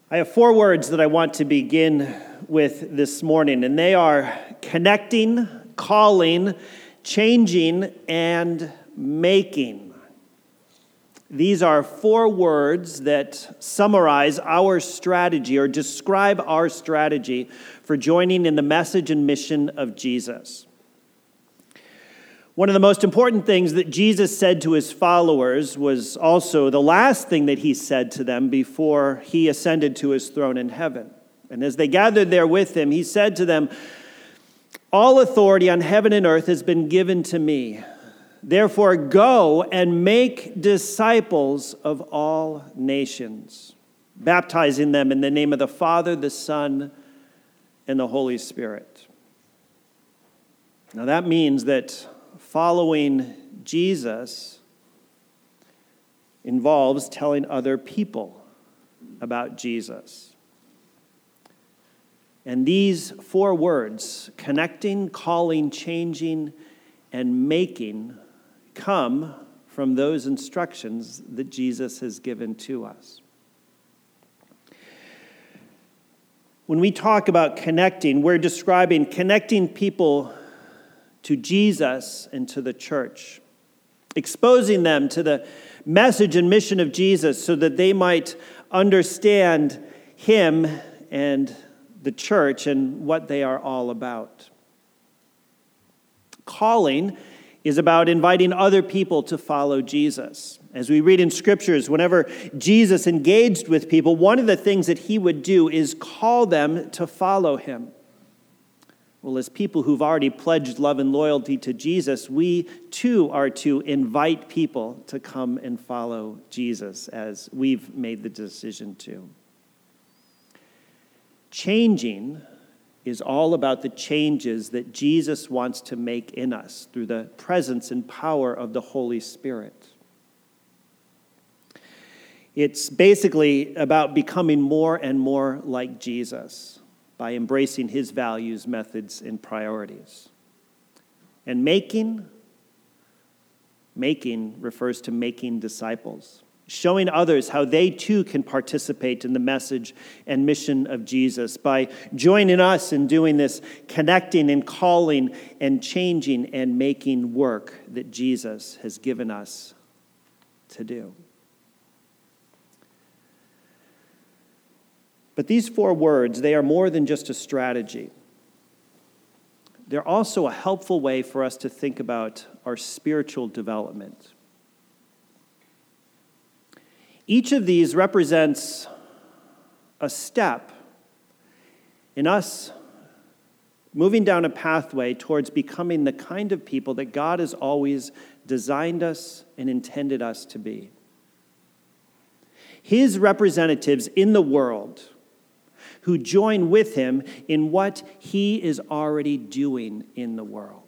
I have 4 words that I want to begin with this morning, and they are connecting, calling, changing, and making. These are 4 words that summarize our strategy or describe our strategy for joining in the message and mission of Jesus. One of the most important things that Jesus said to his followers was also the last thing that he said to them before he ascended to his throne in heaven. And as they gathered there with him, he said to them, "All authority on heaven and earth has been given to me. Therefore, go and make disciples of all nations, baptizing them in the name of the Father, the Son, and the Holy Spirit." Now that means that following Jesus involves telling other people about Jesus. And these 4 words, connecting, calling, changing, and making, come from those instructions that Jesus has given to us. When we talk about connecting, we're describing connecting people to Jesus and to the church, exposing them to the message and mission of Jesus so that they might understand him and the church and what they are all about. Calling is about inviting other people to follow Jesus. As we read in scriptures, whenever Jesus engaged with people, one of the things that he would do is call them to follow him. Well, as people who've already pledged love and loyalty to Jesus, we too are to invite people to come and follow Jesus as we've made the decision to. Changing is all about the changes that Jesus wants to make in us through the presence and power of the Holy Spirit. It's basically about becoming more and more like Jesus by embracing his values, methods, and priorities. And making refers to making disciples, showing others how they too can participate in the message and mission of Jesus by joining us in doing this connecting and calling and changing and making work that Jesus has given us to do. But these 4 words, they are more than just a strategy. They're also a helpful way for us to think about our spiritual development. Each of these represents a step in us moving down a pathway towards becoming the kind of people that God has always designed us and intended us to be. His representatives in the world who join with him in what he is already doing in the world.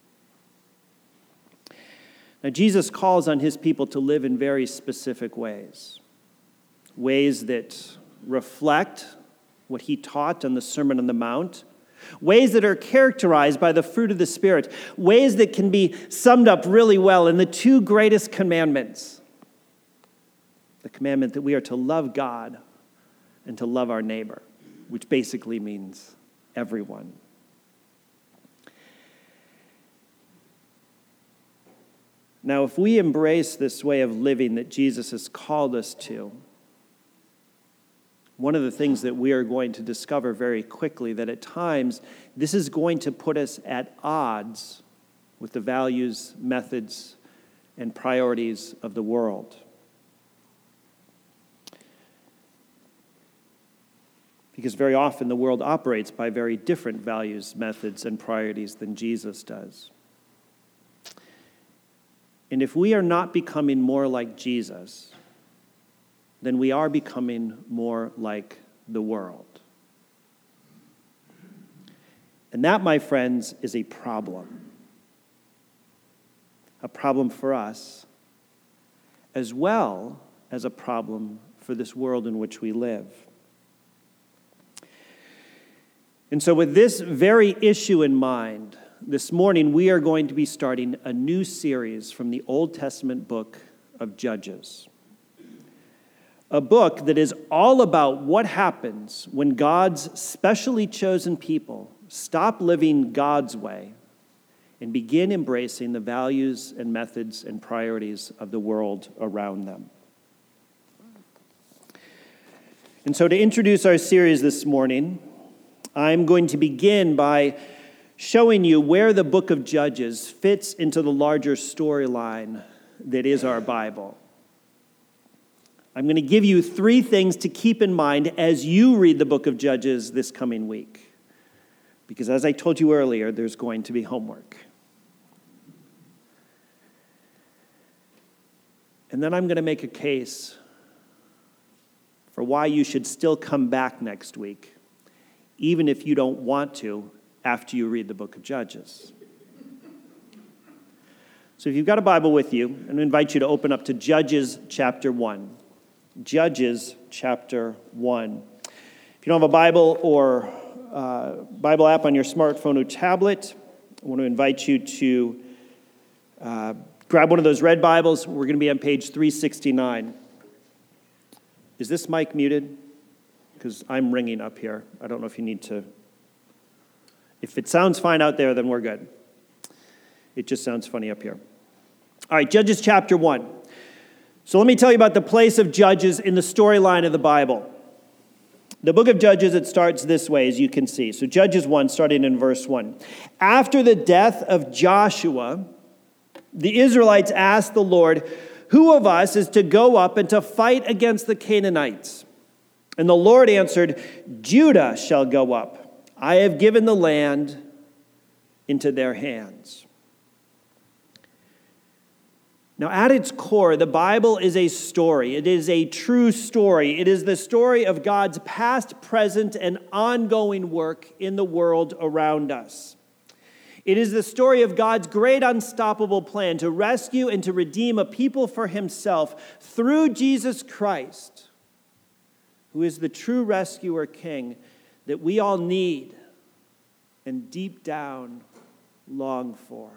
Now, Jesus calls on his people to live in very specific ways that reflect what he taught on the Sermon on the Mount, ways that are characterized by the fruit of the Spirit, ways that can be summed up really well in the 2 greatest commandments. The commandment that we are to love God and to love our neighbor, which basically means everyone. Now, if we embrace this way of living that Jesus has called us to, one of the things that we are going to discover very quickly that at times this is going to put us at odds with the values, methods, and priorities of the world. Because very often the world operates by very different values, methods, and priorities than Jesus does. And if we are not becoming more like Jesus, then we are becoming more like the world. And that, my friends, is a problem. A problem for us, as well as a problem for this world in which we live. And so with this very issue in mind, this morning we are going to be starting a new series from the Old Testament book of Judges. a book that is all about what happens when God's specially chosen people stop living God's way and begin embracing the values and methods and priorities of the world around them. And so to introduce our series this morning, I'm going to begin by showing you where the book of Judges fits into the larger storyline that is our Bible. I'm going to give you 3 things to keep in mind as you read the book of Judges this coming week. Because as I told you earlier, there's going to be homework. And then I'm going to make a case for why you should still come back next week, even if you don't want to after you read the book of Judges. So if you've got a Bible with you, I'm going to invite you to open up to Judges chapter 1. Judges chapter 1. If you don't have a Bible or Bible app on your smartphone or tablet, I want to invite you to grab one of those red Bibles. We're going to be on page 369. Is this mic muted? Because I'm ringing up here. I don't know if you need to. If it sounds fine out there, then we're good. It just sounds funny up here. All right, Judges chapter 1. So let me tell you about the place of Judges in the storyline of the Bible. The book of Judges, it starts this way, as you can see. So Judges 1, starting in verse 1. After the death of Joshua, the Israelites asked the Lord, "Who of us is to go up and to fight against the Canaanites?" And the Lord answered, "Judah shall go up. I have given the land into their hands." Now, at its core, the Bible is a story. It is a true story. It is the story of God's past, present, and ongoing work in the world around us. It is the story of God's great unstoppable plan to rescue and to redeem a people for himself through Jesus Christ, who is the true rescuer king that we all need and deep down long for.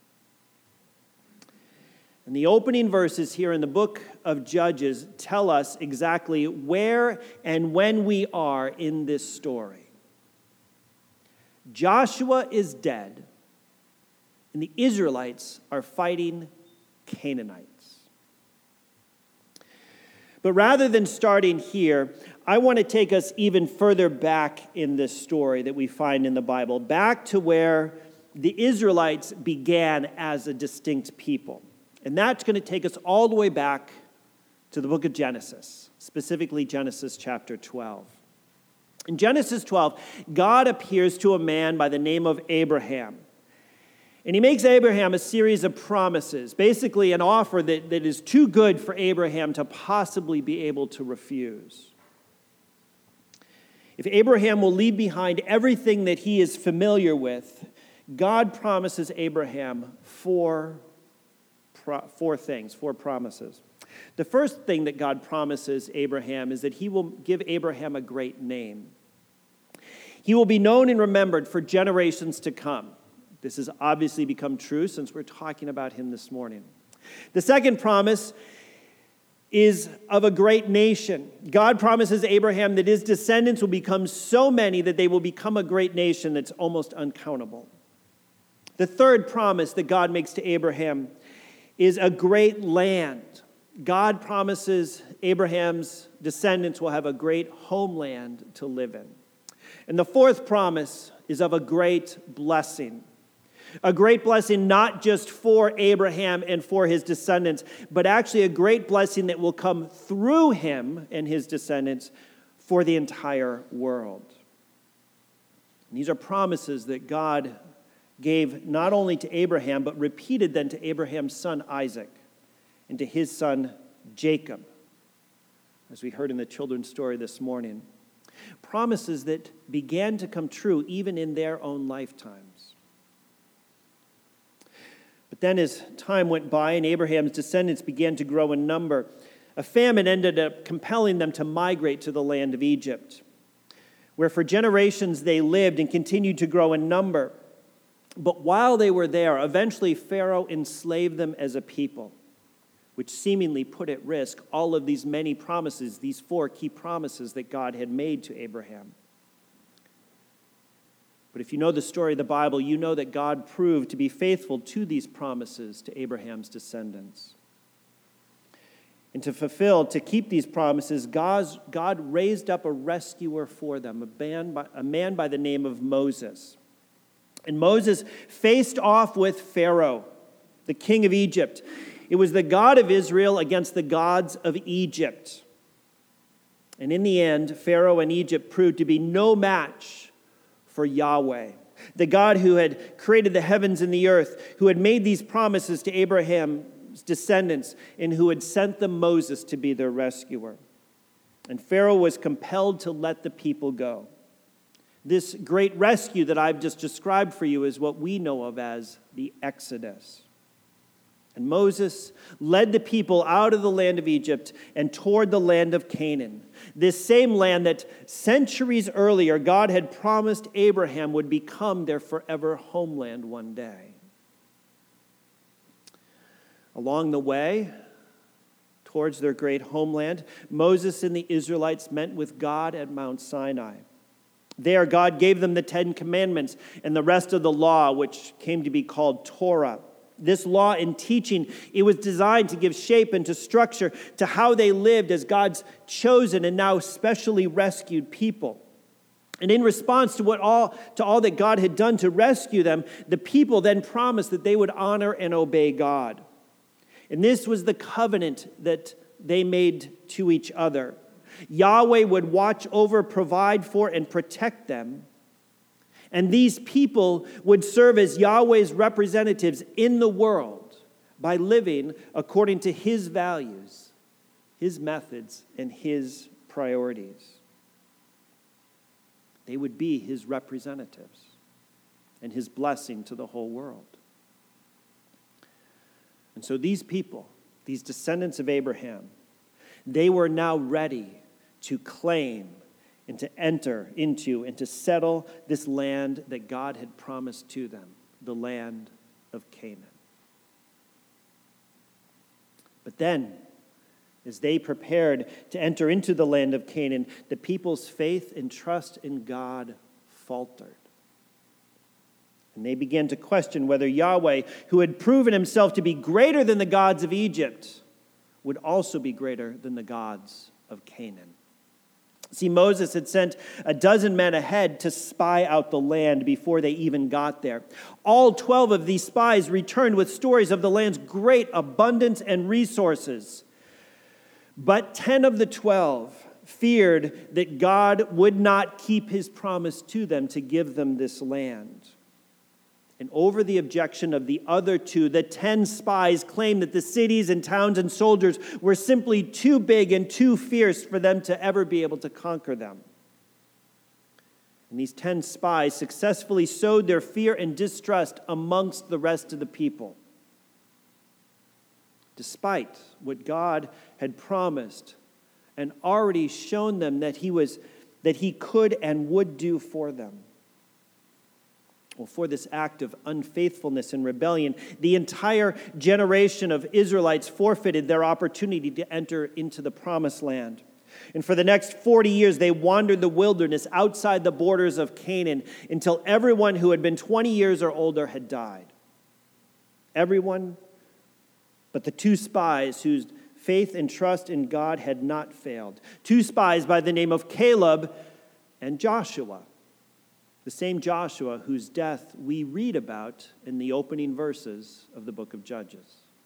And the opening verses here in the book of Judges tell us exactly where and when we are in this story. Joshua is dead, and the Israelites are fighting Canaanites. But rather than starting here, I want to take us even further back in this story that we find in the Bible, back to where the Israelites began as a distinct people. And that's going to take us all the way back to the book of Genesis, specifically Genesis chapter 12. In Genesis 12, God appears to a man by the name of Abraham. And he makes Abraham a series of promises, basically an offer that is too good for Abraham to possibly be able to refuse. If Abraham will leave behind everything that he is familiar with, God promises Abraham four promises. The first thing that God promises Abraham is that he will give Abraham a great name. He will be known and remembered for generations to come. This has obviously become true since we're talking about him this morning. The second promise is of a great nation. God promises Abraham that his descendants will become so many that they will become a great nation that's almost uncountable. The third promise that God makes to Abraham is a great land. God promises Abraham's descendants will have a great homeland to live in. And the fourth promise is of a great blessing. A great blessing not just for Abraham and for his descendants, but actually a great blessing that will come through him and his descendants for the entire world. And these are promises that God gave not only to Abraham, but repeated then to Abraham's son Isaac and to his son Jacob, as we heard in the children's story this morning. Promises that began to come true even in their own lifetimes. But then as time went by and Abraham's descendants began to grow in number, a famine ended up compelling them to migrate to the land of Egypt, where for generations they lived and continued to grow in number. But while they were there, eventually Pharaoh enslaved them as a people, which seemingly put at risk all of these many promises, these 4 key promises that God had made to Abraham. But if you know the story of the Bible, you know that God proved to be faithful to these promises to Abraham's descendants. And to keep these promises, God raised up a rescuer for them, a man by the name of Moses. And Moses faced off with Pharaoh, the king of Egypt. It was the God of Israel against the gods of Egypt. And in the end, Pharaoh and Egypt proved to be no match for Yahweh, the God who had created the heavens and the earth, who had made these promises to Abraham's descendants, and who had sent them Moses to be their rescuer. And Pharaoh was compelled to let the people go. This great rescue that I've just described for you is what we know of as the Exodus. And Moses led the people out of the land of Egypt and toward the land of Canaan, this same land that centuries earlier God had promised Abraham would become their forever homeland one day. Along the way, towards their great homeland, Moses and the Israelites met with God at Mount Sinai. There, God gave them the 10 Commandments and the rest of the law, which came to be called Torah. This law and teaching, it was designed to give shape and to structure to how they lived as God's chosen and now specially rescued people. And in response to all that God had done to rescue them, the people then promised that they would honor and obey God. And this was the covenant that they made to each other. Yahweh would watch over, provide for, and protect them. And these people would serve as Yahweh's representatives in the world by living according to his values, his methods, and his priorities. They would be his representatives and his blessing to the whole world. And so these people, these descendants of Abraham, they were now ready to claim and to enter into and to settle this land that God had promised to them, the land of Canaan. But then, as they prepared to enter into the land of Canaan, the people's faith and trust in God faltered. And they began to question whether Yahweh, who had proven himself to be greater than the gods of Egypt, would also be greater than the gods of Canaan. See, Moses had sent 12 men ahead to spy out the land before they even got there. All 12 of these spies returned with stories of the land's great abundance and resources. But 10 of the 12 feared that God would not keep his promise to them to give them this land. And over the objection of the other 2, the 10 spies claimed that the cities and towns and soldiers were simply too big and too fierce for them to ever be able to conquer them. And these 10 spies successfully sowed their fear and distrust amongst the rest of the people, despite what God had promised and already shown them that he could and would do for them. Well, for this act of unfaithfulness and rebellion, the entire generation of Israelites forfeited their opportunity to enter into the promised land. And for the next 40 years, they wandered the wilderness outside the borders of Canaan until everyone who had been 20 years or older had died. Everyone but the 2 spies whose faith and trust in God had not failed. 2 spies by the name of Caleb and Joshua. The same Joshua whose death we read about in the opening verses of the book of Judges.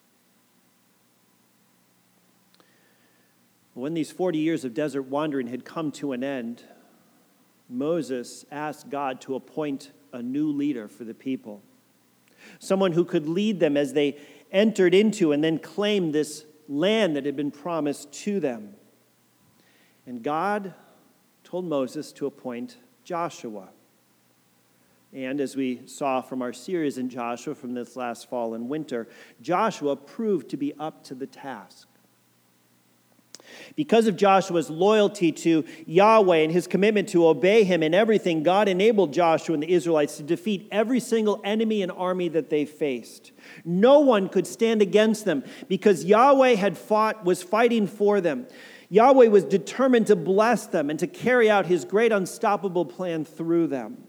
When these 40 years of desert wandering had come to an end, Moses asked God to appoint a new leader for the people. Someone who could lead them as they entered into and then claimed this land that had been promised to them. And God told Moses to appoint Joshua. And as we saw from our series in Joshua from this last fall and winter, Joshua proved to be up to the task. Because of Joshua's loyalty to Yahweh and his commitment to obey him in everything, God enabled Joshua and the Israelites to defeat every single enemy and army that they faced. No one could stand against them because Yahweh was fighting for them. Yahweh was determined to bless them and to carry out his great unstoppable plan through them.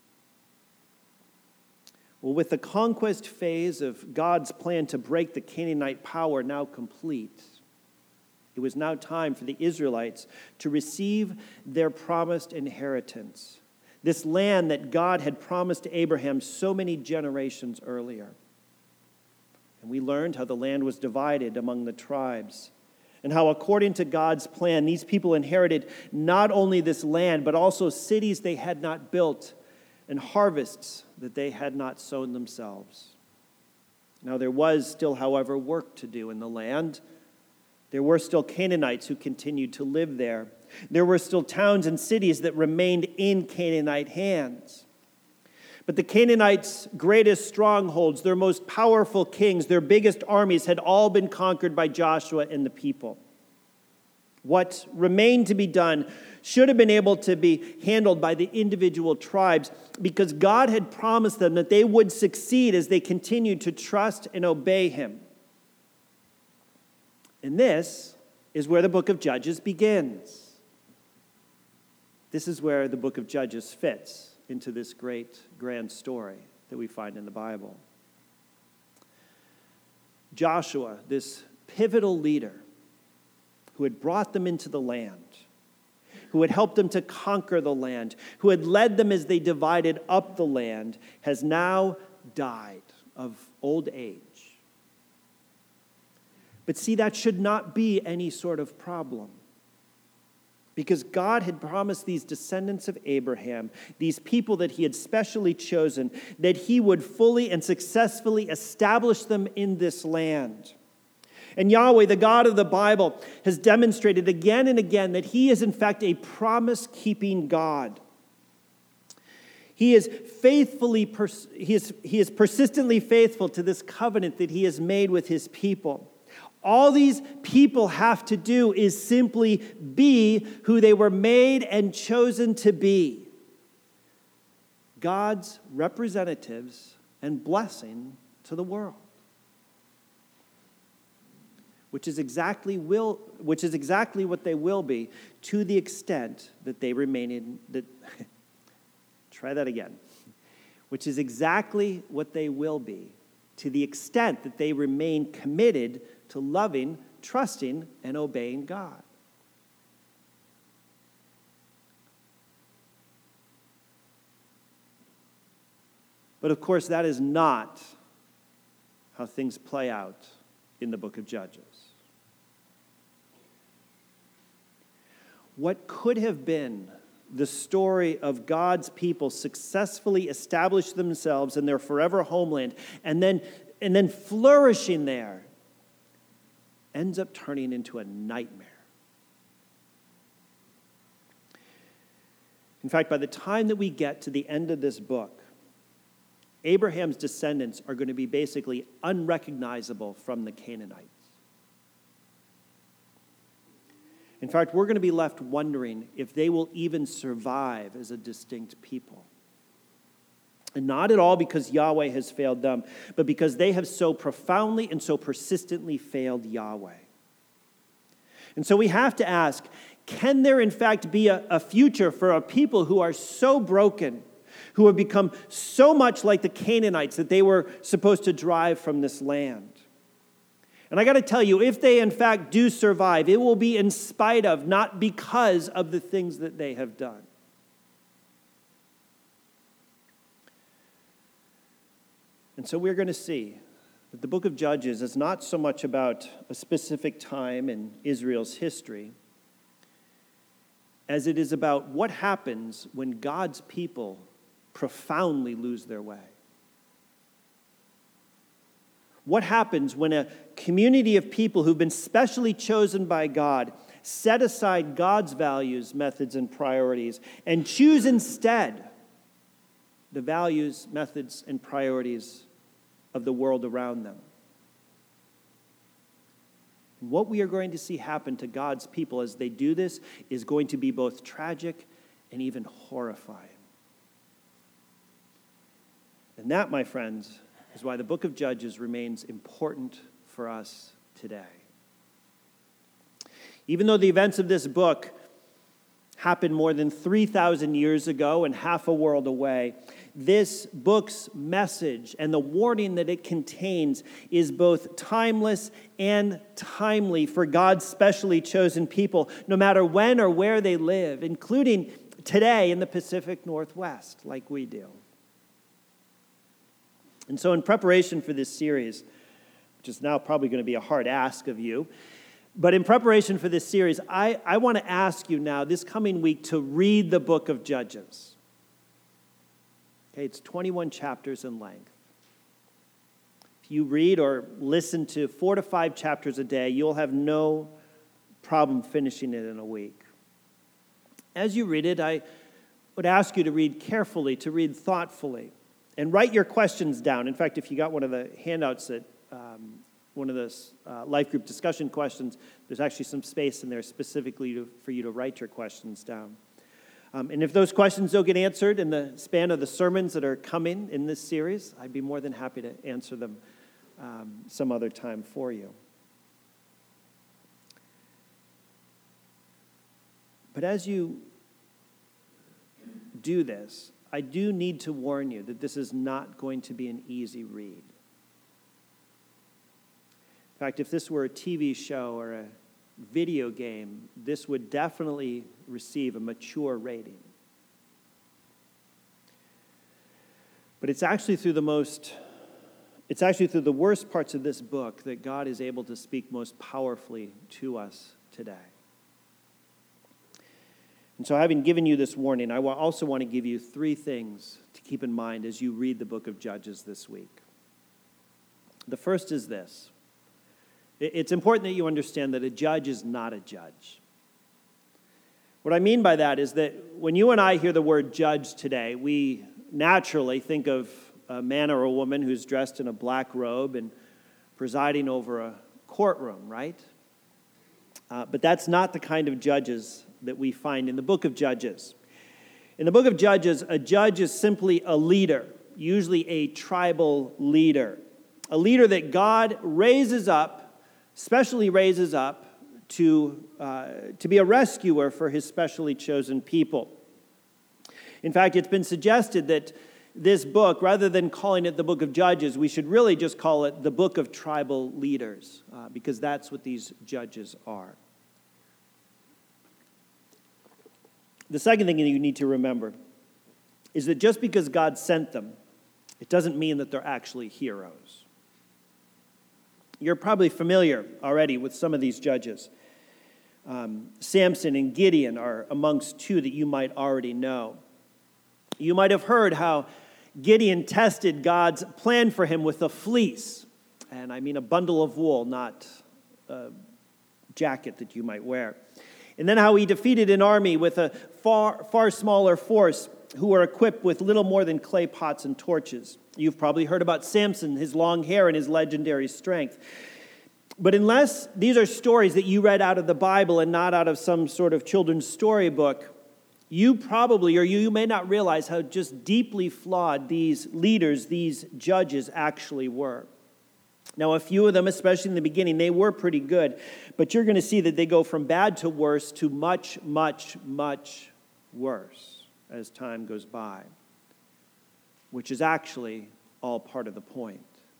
Well, with the conquest phase of God's plan to break the Canaanite power now complete, it was now time for the Israelites to receive their promised inheritance, this land that God had promised to Abraham so many generations earlier. And we learned how the land was divided among the tribes, and how according to God's plan, these people inherited not only this land, but also cities they had not built and harvests that they had not sown themselves. Now there was still, however, work to do in the land. There were still Canaanites who continued to live there. There were still towns and cities that remained in Canaanite hands. But the Canaanites' greatest strongholds, their most powerful kings, their biggest armies had all been conquered by Joshua and the people. What remained to be done should have been able to be handled by the individual tribes because God had promised them that they would succeed as they continued to trust and obey him. And this is where the book of Judges begins. This is where the book of Judges fits into this great, grand story that we find in the Bible. Joshua, this pivotal leader who had brought them into the land, who had helped them to conquer the land, who had led them as they divided up the land, has now died of old age. But see, that should not be any sort of problem. Because God had promised these descendants of Abraham, these people that he had specially chosen, that he would fully and successfully establish them in this land. And Yahweh, the God of the Bible, has demonstrated again and again that he is in fact a promise-keeping God. He is persistently faithful to this covenant that he has made with his people. All these people have to do is simply be who they were made and chosen to be. God's representatives and blessing to the world. Which is exactly what they will be to the extent that they remain in try that again. Which is exactly what they will be to the extent that they remain committed to loving, trusting, and obeying God. But of course, that is not how things play out in the book of Judges. What could have been the story of God's people successfully establish themselves in their forever homeland and then flourishing there ends up turning into a nightmare. In fact, by the time that we get to the end of this book, Abraham's descendants are going to be basically unrecognizable from the Canaanites. In fact, we're going to be left wondering if they will even survive as a distinct people. And not at all because Yahweh has failed them, but because they have so profoundly and so persistently failed Yahweh. And so we have to ask, can there in fact be a future for a people who are so broken, who have become so much like the Canaanites that they were supposed to drive from this land? And I got to tell you, if they in fact do survive, it will be in spite of, not because of the things that they have done. And so we're going to see that the book of Judges is not so much about a specific time in Israel's history as it is about what happens when God's people profoundly lose their way. What happens when a community of people who've been specially chosen by God set aside God's values, methods, and priorities and choose instead the values, methods, and priorities of the world around them? What we are going to see happen to God's people as they do this is going to be both tragic and even horrifying. And that, my friends, is why the book of Judges remains important for us today. Even though the events of this book happened more than 3,000 years ago and half a world away, this book's message and the warning that it contains is both timeless and timely for God's specially chosen people, no matter when or where they live, including today in the Pacific Northwest, like we do. And so in preparation for this series, which is now probably going to be a hard ask of you, but in preparation for this series, I want to ask you now this coming week to read the book of Judges. Okay, it's 21 chapters in length. If you read or listen to 4 to 5 chapters a day, you'll have no problem finishing it in a week. As you read it, I would ask you to read carefully, to read thoughtfully, and write your questions down. In fact, if you got one of the handouts that one of the life group discussion questions, there's actually some space in there specifically for you to write your questions down. And if those questions don't get answered in the span of the sermons that are coming in this series, I'd be more than happy to answer them some other time for you. But as you do this, I do need to warn you that this is not going to be an easy read. In fact, if this were a TV show or a video game, this would definitely receive a mature rating. But it's actually through the worst parts of this book that God is able to speak most powerfully to us today. And so having given you this warning, I also want to give you 3 things to keep in mind as you read the book of Judges this week. The first is this. It's important that you understand that a judge is not a judge. What I mean by that is that when you and I hear the word judge today, we naturally think of a man or a woman who's dressed in a black robe and presiding over a courtroom, right? But that's not the kind of judges that we find in the book of Judges. In the book of Judges, a judge is simply a leader, usually a tribal leader, a leader that God specially raises up to be a rescuer for his specially chosen people. In fact, it's been suggested that this book, rather than calling it the book of Judges, we should really just call it the book of tribal leaders, because that's what these judges are. The second thing that you need to remember is that just because God sent them, it doesn't mean that they're actually heroes. You're probably familiar already with some of these judges. Samson and Gideon are amongst 2 that you might already know. You might have heard how Gideon tested God's plan for him with a fleece. And I mean a bundle of wool, not a jacket that you might wear. And then how he defeated an army with a far smaller force who were equipped with little more than clay pots and torches. You've probably heard about Samson, his long hair, and his legendary strength. But unless these are stories that you read out of the Bible and not out of some sort of children's storybook, you probably, or you may not realize how just deeply flawed these leaders, these judges actually were. Now, a few of them, especially in the beginning, they were pretty good. But you're going to see that they go from bad to worse to much, much, much worse as time goes by, which is actually all part of the point.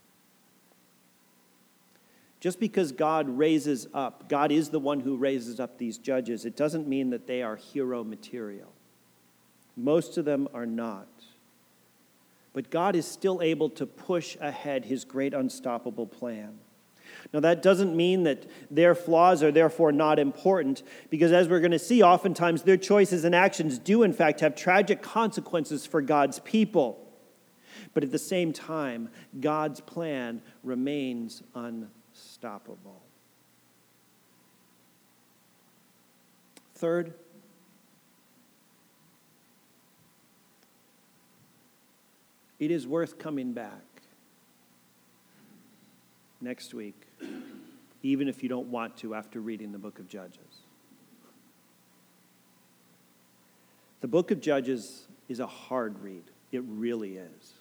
Just because God is the one who raises up these judges, it doesn't mean that they are hero material. Most of them are not. But God is still able to push ahead his great unstoppable plan. Now, that doesn't mean that their flaws are therefore not important, because as we're going to see, oftentimes their choices and actions do, in fact, have tragic consequences for God's people. But at the same time, God's plan remains unstoppable. Third, it is worth coming back next week even if you don't want to after reading the book of Judges. The book of Judges is a hard read. It really is.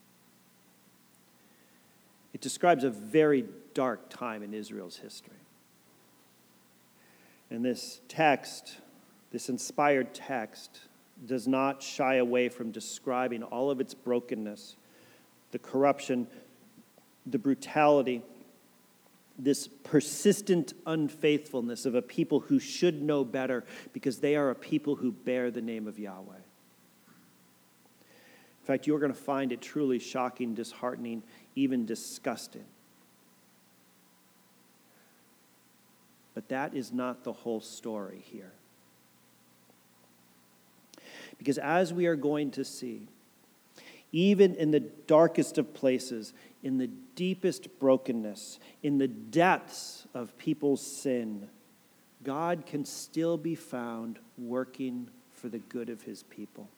It describes a very dark time in Israel's history. And this text, this inspired text, does not shy away from describing all of its brokenness, the corruption, the brutality, this persistent unfaithfulness of a people who should know better because they are a people who bear the name of Yahweh. In fact, you're going to find it truly shocking, disheartening, even disgusting. But that is not the whole story here. Because as we are going to see, even in the darkest of places, in the deepest brokenness, in the depths of people's sin, God can still be found working for the good of his people.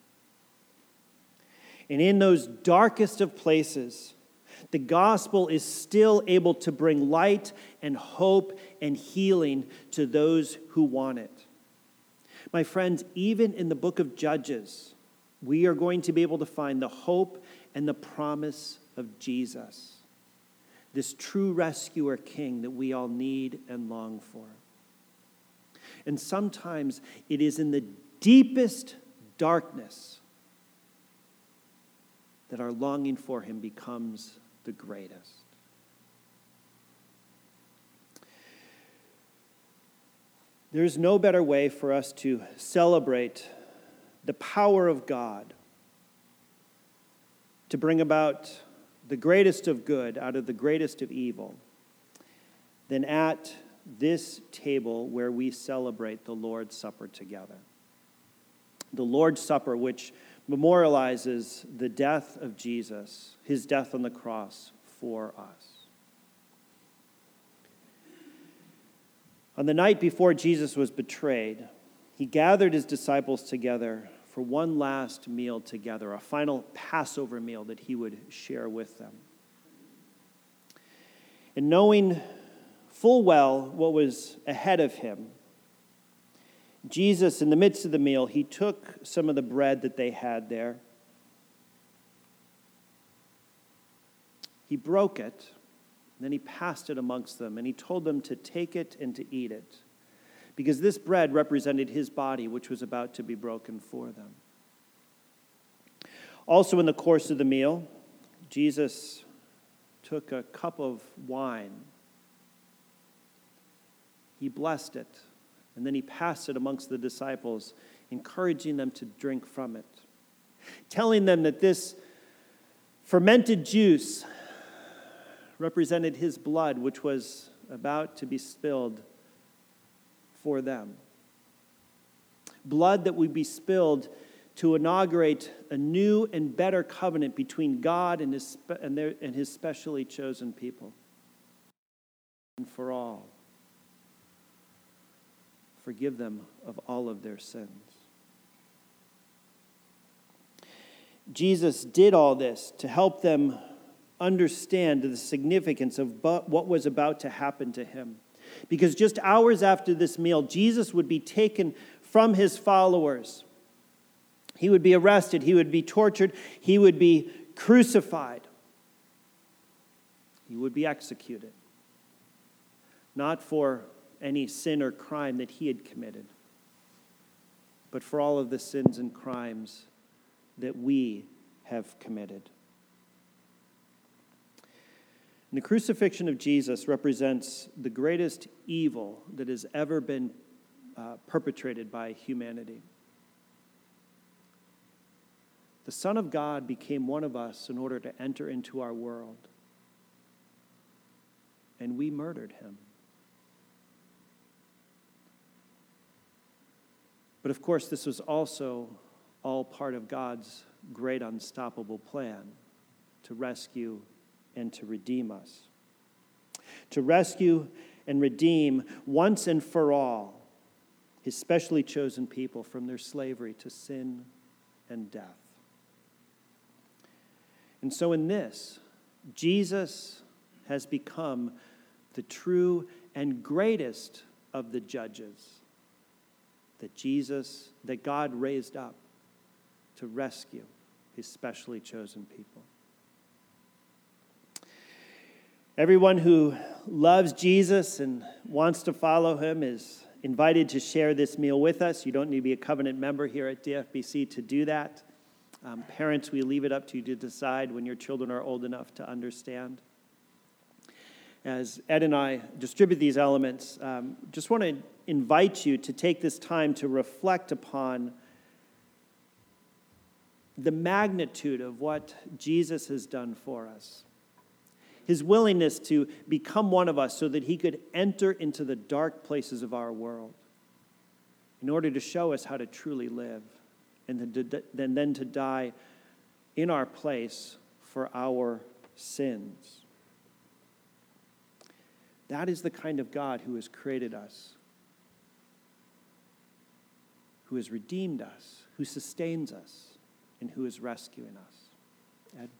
And in those darkest of places, the gospel is still able to bring light and hope and healing to those who want it. My friends, even in the book of Judges, we are going to be able to find the hope and the promise of Jesus, this true rescuer king that we all need and long for. And sometimes it is in the deepest darkness that our longing for him becomes the greatest. There is no better way for us to celebrate the power of God to bring about the greatest of good out of the greatest of evil than at this table where we celebrate the Lord's Supper together. The Lord's Supper, which memorializes the death of Jesus, his death on the cross for us. On the night before Jesus was betrayed, he gathered his disciples together for one last meal together, a final Passover meal that he would share with them. And knowing full well what was ahead of him, Jesus, in the midst of the meal, he took some of the bread that they had there. He broke it, and then he passed it amongst them, and he told them to take it and to eat it, because this bread represented his body, which was about to be broken for them. Also, in the course of the meal, Jesus took a cup of wine. He blessed it, and then he passed it amongst the disciples, encouraging them to drink from it, telling them that this fermented juice represented his blood, which was about to be spilled for them. Blood that would be spilled to inaugurate a new and better covenant between God and his specially chosen people. And for all. Forgive them of all of their sins. Jesus did all this to help them understand the significance of what was about to happen to him. Because just hours after this meal, Jesus would be taken from his followers. He would be arrested, he would be tortured, he would be crucified. He would be executed. Not for any sin or crime that he had committed, but for all of the sins and crimes that we have committed. And the crucifixion of Jesus represents the greatest evil that has ever been perpetrated by humanity. The Son of God became one of us in order to enter into our world, and we murdered him. But of course, this was also all part of God's great unstoppable plan to rescue and to redeem us. To rescue and redeem once and for all his specially chosen people from their slavery to sin and death. And so in this, Jesus has become the true and greatest of the judges that God raised up to rescue his specially chosen people. Everyone who loves Jesus and wants to follow him is invited to share this meal with us. You don't need to be a covenant member here at DFBC to do that. Parents, we leave it up to you to decide when your children are old enough to understand. As Ed and I distribute these elements, just want to invite you to take this time to reflect upon the magnitude of what Jesus has done for us. His willingness to become one of us so that he could enter into the dark places of our world in order to show us how to truly live and then to die in our place for our sins. That is the kind of God who has created us, who has redeemed us, who sustains us, and who is rescuing us. Ed?